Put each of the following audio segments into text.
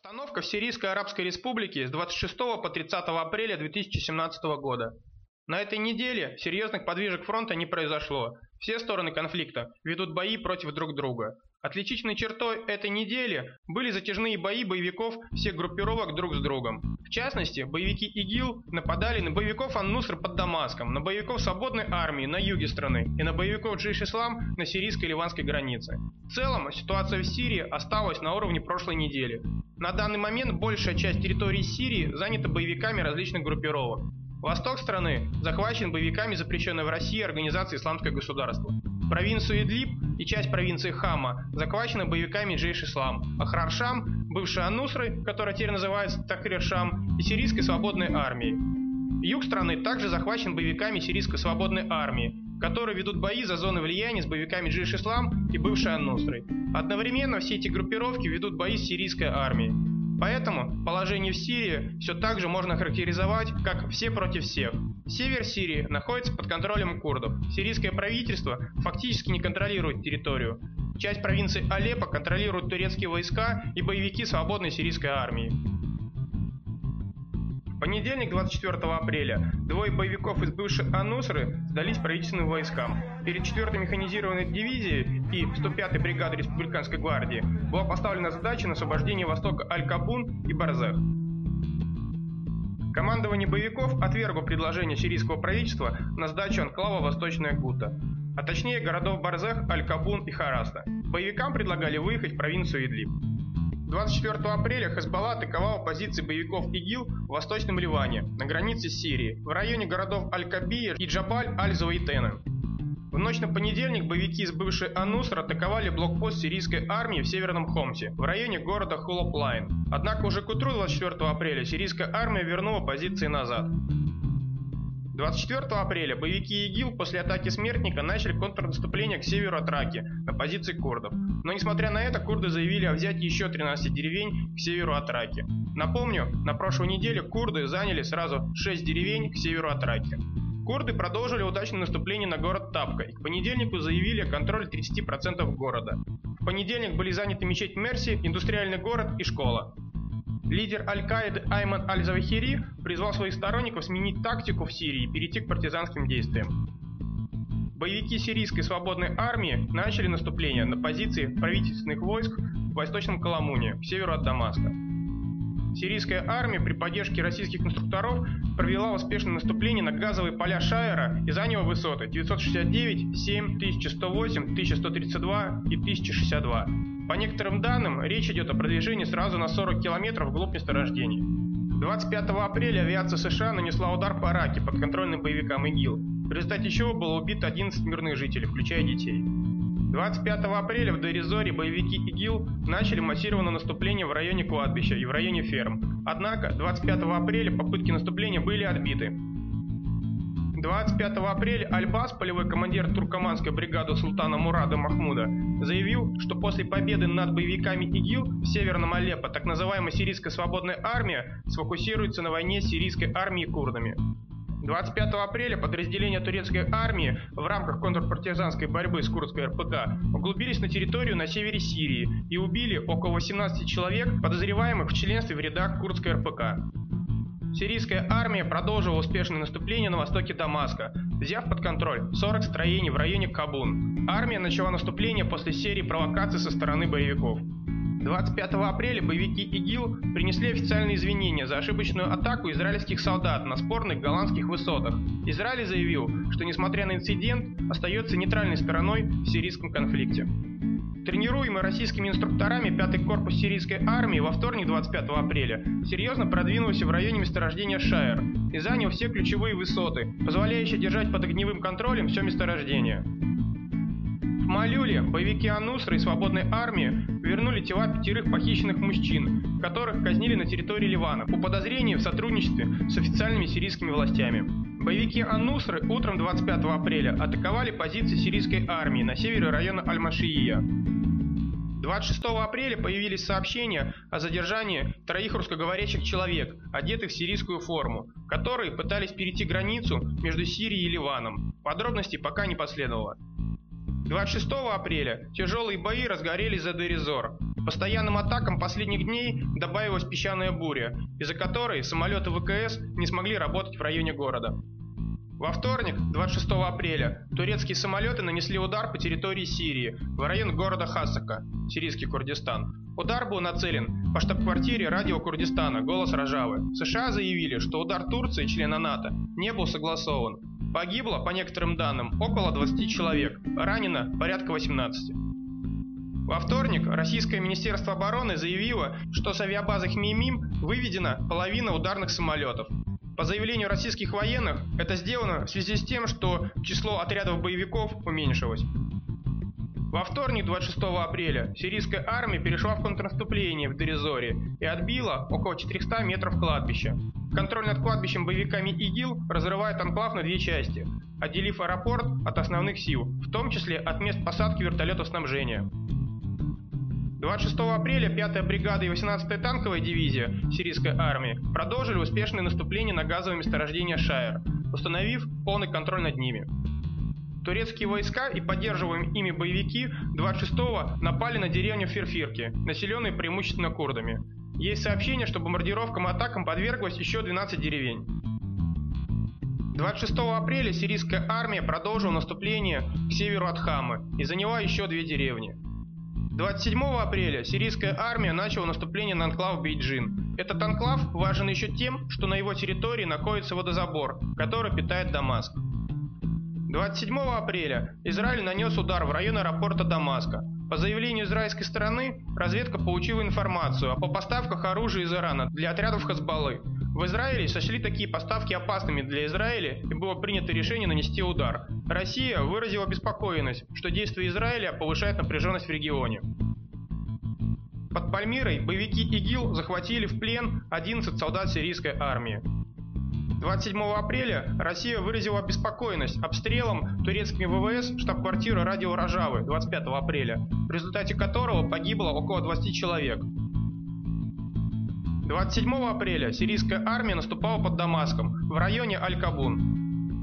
Обстановка в Сирийской Арабской Республике с 26 по 30 апреля 2017 года. На этой неделе серьезных подвижек фронта не произошло. Все стороны конфликта ведут бои против друг друга. Отличительной чертой этой недели были затяжные бои боевиков всех группировок друг с другом. В частности, боевики ИГИЛ нападали на боевиков Ан-Нуср под Дамаском, на боевиков Свободной армии на юге страны и на боевиков Джейш-Ислам на сирийско-ливанской границе. В целом, ситуация в Сирии осталась на уровне прошлой недели. На данный момент большая часть территории Сирии занята боевиками различных группировок. Восток страны захвачен боевиками запрещенной в России организации «Исламское государство». Провинцию Идлиб и часть провинции Хама захвачены боевиками Джейш-Ислам, Ахрар-Шам, бывшей Ан-Нусры, которая теперь называется Тахрир-Шам, и Сирийской свободной армией. Юг страны также захвачен боевиками Сирийской свободной армии, которые ведут бои за зоны влияния с боевиками Джейш-Ислам и бывшей Ан-Нусрой. Одновременно все эти группировки ведут бои с сирийской армией. Поэтому положение в Сирии все так же можно характеризовать как «все против всех». Север Сирии находится под контролем курдов. Сирийское правительство фактически не контролирует территорию. Часть провинции Алеппо контролируют турецкие войска и боевики свободной сирийской армии. В понедельник, 24 апреля, двое боевиков из бывшей Ан-Нусры сдались правительственным войскам. Перед 4-й механизированной дивизией и 105-й бригадой Республиканской гвардии была поставлена задача на освобождение востока Аль-Кабун и Барзех. Командование боевиков отвергло предложение сирийского правительства на сдачу анклава Восточная Гута, а точнее городов Барзех, Аль-Кабун и Хараста. Боевикам предлагали выехать в провинцию Идлиб. 24 апреля Хезболла атаковала позиции боевиков ИГИЛ в Восточном Ливане, на границе с Сирией, в районе городов Аль-Кабир и Джабаль-Аль-Завайтена. В ночь на понедельник боевики из бывшей Ан-Нуср атаковали блокпост сирийской армии в северном Хомсе, в районе города Хулоплайн. Однако уже к утру 24 апреля сирийская армия вернула позиции назад. 24 апреля боевики ИГИЛ после атаки Смертника начали контрнаступление к северу от Раки, на позиции курдов. Но несмотря на это, курды заявили о взятии еще 13 деревень к северу от Раки. Напомню, на прошлой неделе курды заняли сразу 6 деревень к северу от Раки. Курды продолжили удачное наступление на город Табка и к понедельнику заявили о контроле 30% города. В понедельник были заняты мечеть Мерси, индустриальный город и школа. Лидер Аль-Каиды Айман Аль-Завахири призвал своих сторонников сменить тактику в Сирии и перейти к партизанским действиям. Боевики сирийской свободной армии начали наступление на позиции правительственных войск в Восточном Каламуне, к северу от Дамаска. Сирийская армия при поддержке российских инструкторов провела успешное наступление на газовые поля Шаера и заняла высоты 969, 7, 1108, 1132 и 1062. По некоторым данным, речь идет о продвижении сразу на 40 километров вглубь месторождений. 25 апреля авиация США нанесла удар по Раке подконтрольным боевикам ИГИЛ, в результате чего было убито 11 мирных жителей, включая детей. 25 апреля в Дейр-эз-Зоре боевики ИГИЛ начали массированное наступление в районе кладбища и в районе ферм. Однако 25 апреля попытки наступления были отбиты. 25 апреля Аль-Бас, полевой командир туркоманской бригады султана Мурада Махмуда, заявил, что после победы над боевиками ИГИЛ в северном Алеппо так называемая сирийская свободная армия сфокусируется на войне с сирийской армией и курдами. 25 апреля подразделения турецкой армии в рамках контрпартизанской борьбы с курдской РПК углубились на территорию на севере Сирии и убили около 18 человек, подозреваемых в членстве в рядах курдской РПК. Сирийская армия продолжила успешное наступление на востоке Дамаска, взяв под контроль 40 строений в районе Кабун. Армия начала наступление после серии провокаций со стороны боевиков. 25 апреля боевики ИГИЛ принесли официальные извинения за ошибочную атаку израильских солдат на спорных голландских высотах. Израиль заявил, что несмотря на инцидент, остается нейтральной стороной в сирийском конфликте. Тренируемый российскими инструкторами 5-й корпус сирийской армии во вторник 25 апреля серьезно продвинулся в районе месторождения Шаер и занял все ключевые высоты, позволяющие держать под огневым контролем все месторождение. В Малюле боевики Ан-Нусры и свободной армии вернули тела 5 похищенных мужчин, которых казнили на территории Ливана по подозрению в сотрудничестве с официальными сирийскими властями. Боевики Ан-Нусры утром 25 апреля атаковали позиции сирийской армии на севере района Аль-Машия. 26 апреля появились сообщения о задержании 3 русскоговорящих человек, одетых в сирийскую форму, которые пытались перейти границу между Сирией и Ливаном. Подробностей пока не последовало. 26 апреля тяжелые бои разгорелись за Дейр-эз-Зор. Постоянным атакам последних дней добавилась песчаная буря, из-за которой самолеты ВКС не смогли работать в районе города. Во вторник, 26 апреля, турецкие самолеты нанесли удар по территории Сирии, в район города Хасака, сирийский Курдистан. Удар был нацелен по штаб-квартире радио Курдистана «Голос Рожавы». США заявили, что удар Турции, члена НАТО, не был согласован. Погибло, по некоторым данным, около 20 человек, ранено порядка 18. Во вторник российское Министерство обороны заявило, что с авиабазы Хмеймим выведена половина ударных самолетов. По заявлению российских военных, это сделано в связи с тем, что число отрядов боевиков уменьшилось. Во вторник, 26 апреля, сирийская армия перешла в контрнаступление в Дейр-эз-Зоре и отбила около 400 метров кладбища. Контроль над кладбищем боевиками ИГИЛ разрывает анклав на две части, отделив аэропорт от основных сил, в том числе от мест посадки вертолетов снабжения. 26 апреля 5-я бригада и 18-я танковая дивизия сирийской армии продолжили успешное наступление на газовое месторождение Шайр, установив полный контроль над ними. Турецкие войска и поддерживаемые ими боевики 26-го напали на деревню Ферфирки, населенную преимущественно курдами. Есть сообщение, что бомбардировкам и атакам подверглось еще 12 деревень. 26 апреля сирийская армия продолжила наступление к северу от Хамы и заняла еще 2 деревни. 27 апреля сирийская армия начала наступление на анклав Бейджин. Этот анклав важен еще тем, что на его территории находится водозабор, который питает Дамаск. 27 апреля Израиль нанес удар в район аэропорта Дамаска. По заявлению израильской стороны, разведка получила информацию о поставках оружия из Ирана для отрядов Хазбаллы. В Израиле сочли такие поставки опасными для Израиля и было принято решение нанести удар. Россия выразила обеспокоенность, что действия Израиля повышают напряженность в регионе. Под Пальмирой боевики ИГИЛ захватили в плен 11 солдат сирийской армии. 27 апреля Россия выразила обеспокоенность обстрелом турецкими ВВС штаб-квартиры радио Рожавы 25 апреля, в результате которого погибло около 20 человек. 27 апреля сирийская армия наступала под Дамаском, в районе Аль-Кабун.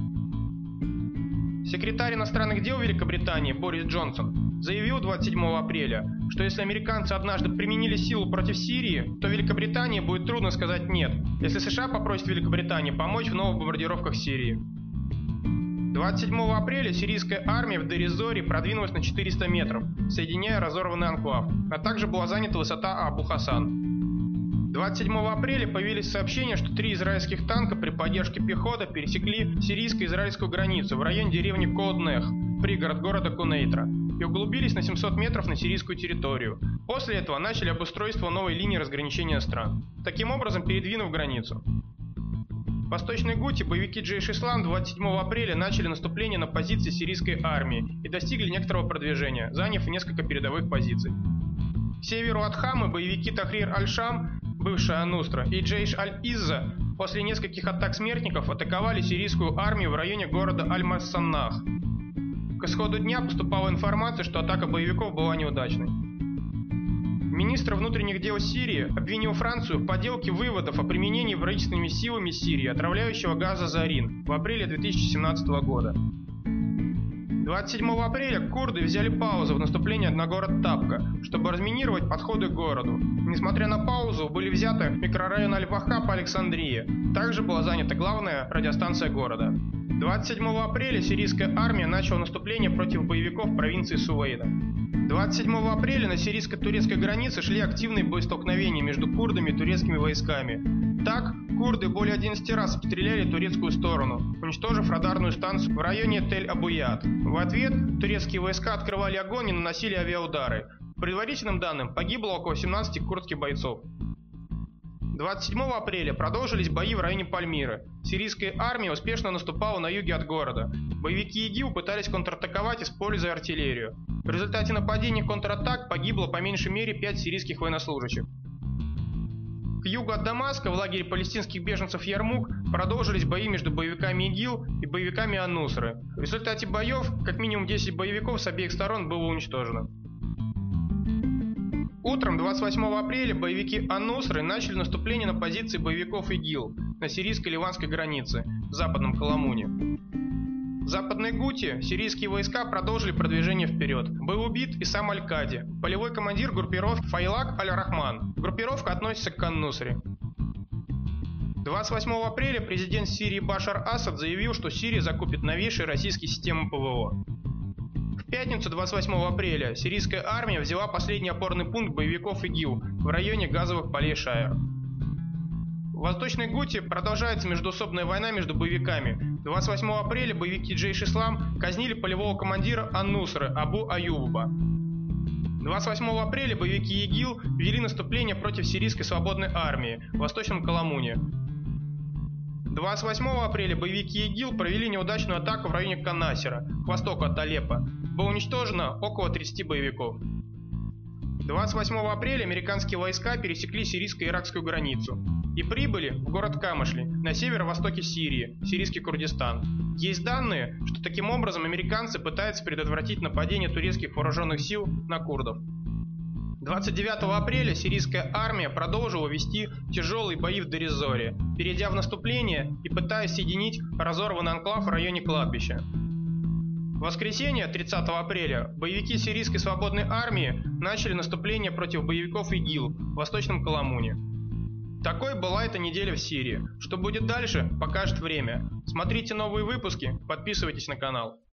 Секретарь иностранных дел Великобритании Борис Джонсон заявил 27 апреля, что если американцы однажды применили силу против Сирии, то Великобритании будет трудно сказать «нет», если США попросят Великобританию помочь в новых бомбардировках Сирии. 27 апреля сирийская армия в Дейр-эз-Зоре продвинулась на 400 метров, соединяя разорванный анклав, а также была занята высота Абу-Хасан. 27 апреля появились сообщения, что 3 израильских танка при поддержке пехоты пересекли сирийско-израильскую границу в районе деревни Код-Нех, пригород города Кунейтра, и углубились на 700 метров на сирийскую территорию. После этого начали обустройство новой линии разграничения стран, таким образом передвинув границу. В Восточной Гуте боевики Джейш-Ислам 27 апреля начали наступление на позиции сирийской армии и достигли некоторого продвижения, заняв несколько передовых позиций. К северу от Хамы боевики Тахрир аль-Шам, бывшая Анусра, и Джейш аль-Изза после нескольких атак смертников атаковали сирийскую армию в районе города Аль-Массаннах. К исходу дня поступала информация, что атака боевиков была неудачной. Министр внутренних дел Сирии обвинил Францию в подделке выводов о применении правительственными силами Сирии отравляющего газа «Зарин» в апреле 2017 года. 27 апреля курды взяли паузу в наступлении на город Табка, чтобы разминировать подходы к городу. Несмотря на паузу, были взяты микрорайон Аль-Вахаб и Александрия. Также была занята главная радиостанция города. 27 апреля сирийская армия начала наступление против боевиков в провинции Сувейда. 27 апреля на сирийско-турецкой границе шли активные боестолкновения между курдами и турецкими войсками. Так, курды более 11 раз обстреляли турецкую сторону, уничтожив радарную станцию в районе Тель-Абуят. В ответ турецкие войска открывали огонь и наносили авиаудары. По предварительным данным, погибло около 17 курдских бойцов. 27 апреля продолжились бои в районе Пальмиры. Сирийская армия успешно наступала на юге от города. Боевики ИГИЛ пытались контратаковать, используя артиллерию. В результате нападений и контратак погибло по меньшей мере 5 сирийских военнослужащих. К югу от Дамаска, в лагере палестинских беженцев Ярмук, продолжились бои между боевиками ИГИЛ и боевиками Ан-Нусры. В результате боев как минимум 10 боевиков с обеих сторон было уничтожено. Утром 28 апреля боевики Ан-Нусры начали наступление на позиции боевиков ИГИЛ на сирийско-ливанской границе, в западном Каламуне. Западной Гуте сирийские войска продолжили продвижение вперед. Был убит и сам Аль-Кади, полевой командир группировки Файлак Аль-Рахман. Группировка относится к Ан-Нусре. 28 апреля президент Сирии Башар Асад заявил, что Сирия закупит новейшие российские системы ПВО. В пятницу 28 апреля сирийская армия взяла последний опорный пункт боевиков ИГИЛ в районе газовых полей Шаэр. В Восточной Гуте продолжается междоусобная война между боевиками. 28 апреля боевики Джейш-Ислам казнили полевого командира Ан-Нусры Абу Аюба. 28 апреля боевики ИГИЛ вели наступление против сирийской свободной армии в Восточном Каламуне. 28 апреля боевики ИГИЛ провели неудачную атаку в районе Канасера, к востоку от Алеппо. Было уничтожено около 30 боевиков. 28 апреля американские войска пересекли сирийско-иракскую границу и прибыли в город Камышли на северо-востоке Сирии, сирийский Курдистан. Есть данные, что таким образом американцы пытаются предотвратить нападение турецких вооруженных сил на курдов. 29 апреля сирийская армия продолжила вести тяжелые бои в Деризоре, перейдя в наступление и пытаясь соединить разорванный анклав в районе кладбища. В воскресенье, 30 апреля, боевики сирийской свободной армии начали наступление против боевиков ИГИЛ в Восточном Каламуне. Такой была эта неделя в Сирии. Что будет дальше, покажет время. Смотрите новые выпуски, подписывайтесь на канал.